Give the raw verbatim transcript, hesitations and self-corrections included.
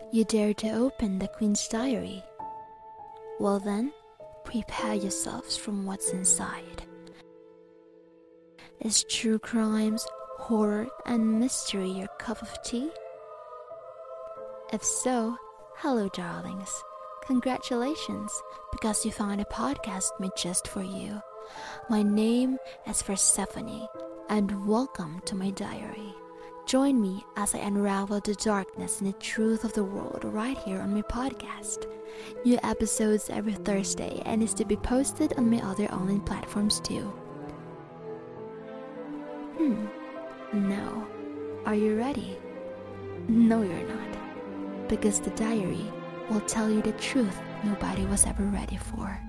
You dare to open the Queen's Diary? Well then, prepare yourselves from what's inside. Is true crimes, horror, and mystery your cup of tea? If so, hello darlings. Congratulations, because you found a podcast made just for you. My name is Persephone, and welcome to my diary. Join me as I unravel the darkness and the truth of the world right here on my podcast. New episodes every Thursday and is to be posted on my other online platforms too. Hmm, now, are you ready? No, you're not, because the diary will tell you the truth nobody was ever ready for.